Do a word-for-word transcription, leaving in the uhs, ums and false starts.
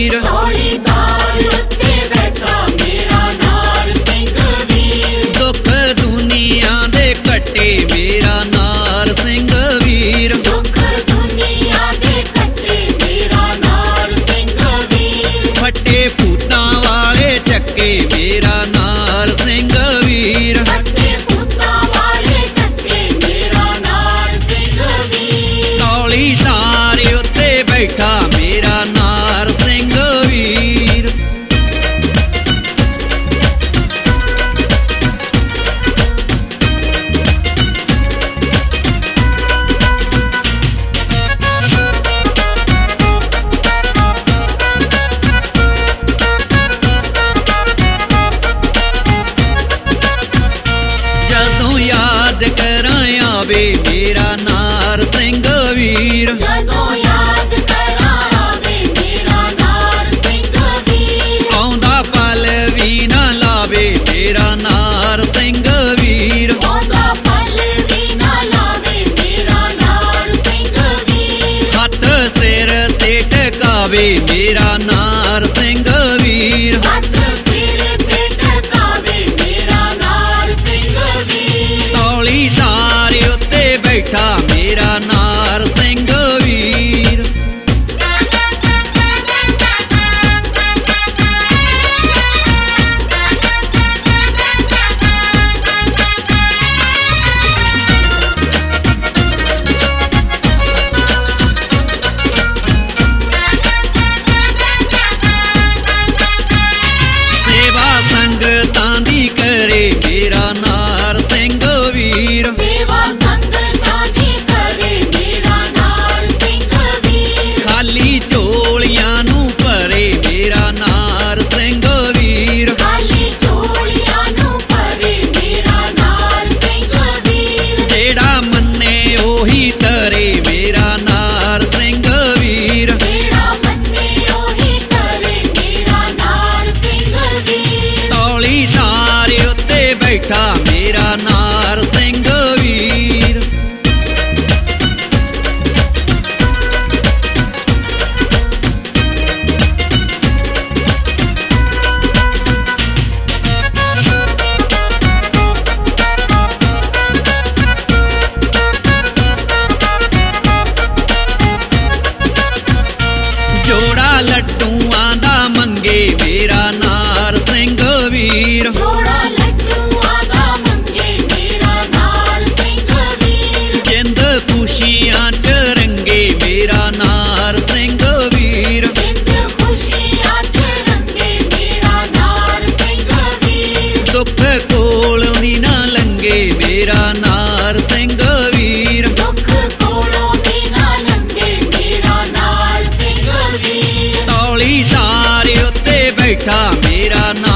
ਵੀਰ। ਹੌਲੀ ਧਾਰ ਉੱਤੇ ਬੈਠਾ ਮੇਰਾ ਨਾਰ ਸਿੰਘ ਵੀਰ। ਦੁੱਖ ਦੁਨੀਆ ਦੇ ਕੱਟੇ ਮੇਰਾ ਨਾਰ ਸਿੰਘ ਵੀਰ। ਦੁੱਖ ਦੁਨੀਆ ਦੇ ਕੱਟੇ ਮੇਰਾ ਨਾਰ ਸਿੰਘ ਵੀਰ। ਫੱਟੇ ਭੂਤਾਂ ਵਾਲੇ ਚੱਕੇ ਮੇਰਾ ਨਾਰ ਸਿੰਘ ਵੀਰ। ਫੱਟੇ ਭੂਤਾਂ ਵਾਲੇ ਚੱਕੇ ਮੇਰਾ ਨਾਰ ਸਿੰਘ ਵੀਰ। ਹੌਲੀ ਧਾਰ ਉੱਤੇ ਬੈਠਾ ਮੇਰਾ ਨਾਰ ਸਿੰਘ ਵੀਰ। ਜਦੋਂ ਯਾਦ ਕਰਾਂ ਆਵੇ ਮੇਰਾ ਨਾਰ ਸਿੰਘ ਵੀਰ। ਜਦੋਂ ਯਾਦ ਕਰਾਂ ਆਵੇ ਮੇਰਾ ਨਾਰ ਸਿੰਘ ਵੀਰ। ਆਉਂਦਾ ਪਲ ਵੀ ਨਾ ਲਾਵੇ ਮੇਰਾ ਨਾਰ ਸਿੰਘ ਵੀਰ। ਆਉਂਦਾ ਪਲ ਵੀ ਨਾ ਲਾਵੇ ਮੇਰਾ ਨਾਰ ਸਿੰਘ ਵੀਰ। ਹੱਥ ਸਿਰ ਤੇ ਟਿਕਾਵੇ ਮੇਰਾ ਨਾਰ ਸਿੰਘ ਵੀਰ। ਹੱਥ ਸਿਰ ਤੇ ਟਿਕਾਵੇ ਮੇਰਾ ਨਾਰ ਸਿੰਘ ਵੀਰ। ਹੌਲੀ ਧਾਰ ਉੱਤੇ ਬੈਠਾ ਮੇਰਾ ਨਾਰ ਸਿੰਘ ਵੀਰ। ਸੇਵਾ ਸੰਗਤਾਂ ਦੀ ਕਰੇ ਮੇਰਾ ਨਾਰ ਸਿੰਘ ਵੀਰ। ਸੇਵਾ ਸੰਗਤਾਂ ਦੀ ਕਰੇ ਮੇਰਾ ਨਾਰ ਸਿੰਘ ਵੀਰ। ਖਾਲੀ ਝੋਲੀਆਂ ਨੂੰ ਭਰੇ ਮੇਰਾ ਨਾਰ ਸਿੰਘ ਵੀਰ। ਖਾਲੀ ਝੋਲੀਆਂ ਨੂੰ ਭਰੇ ਮੇਰਾ ਨਾਰ ਸਿੰਘ ਵੀਰ। ਜਿਹੜਾ ਮੰਨੇ ਉਹੀ ਤਰੇ ਮੇਰਾ ਨਾਰ ਸਿੰਘ ਵੀਰ। ਜਿਹੜਾ ਮੰਨੇ ਉਹੀ ਕਰੇ ਮੇਰਾ ਨਾਰ ਸਿੰਘ ਵੀਰ। ਹੌਲੀ ਧਾਰ ਉੱਤੇ ਬੈਠਾ ਮੇਰਾ ਨਾਰ ਸਿੰਘ ਵੀਰ। ਜੋੜਾ ਲੱਡੂਆਂ ਦਾ ਮੰਗੇ ਮੇਰਾ ਨਾਰ ਸਿੰਘ ਵੀਰ। ਜੋੜਾ ਲੱਡੂਆਂ ਦਾ ਮੰਗੇ ਮੇਰਾ ਨਾਰ ਸਿੰਘ ਵੀਰ। ਜਿੰਦ ਖੁਸ਼ੀਆਂ ਚ ਰੰਗੇ ਮੇਰਾ ਨਾਰ ਸਿੰਘ ਵੀਰ। ਜਿੰਦ ਖੁਸ਼ੀਆਂ ਚ ਰੰਗੇ ਮੇਰਾ ਨਾਰ ਸਿੰਘ ਵੀਰ। ਦੁੱਖ ਕੋਲੋਂ ਦੀ ਨਾ ਲੰਗੇ ਮੇਰਾ ਨਾਰ ਸਿੰਘ ਵੀਰ। ਦੁੱਖ ਕੋਲੋਂ ਵੀ ਨਾ ਲੰਘੇ ਮੇਰਾ ਨਾਰ ਸਿੰਘ ਵੀਰ। ਹੌਲੀ ਧਾਰ ਉੱਤੇ ਬੈਠਾ ਮੇਰਾ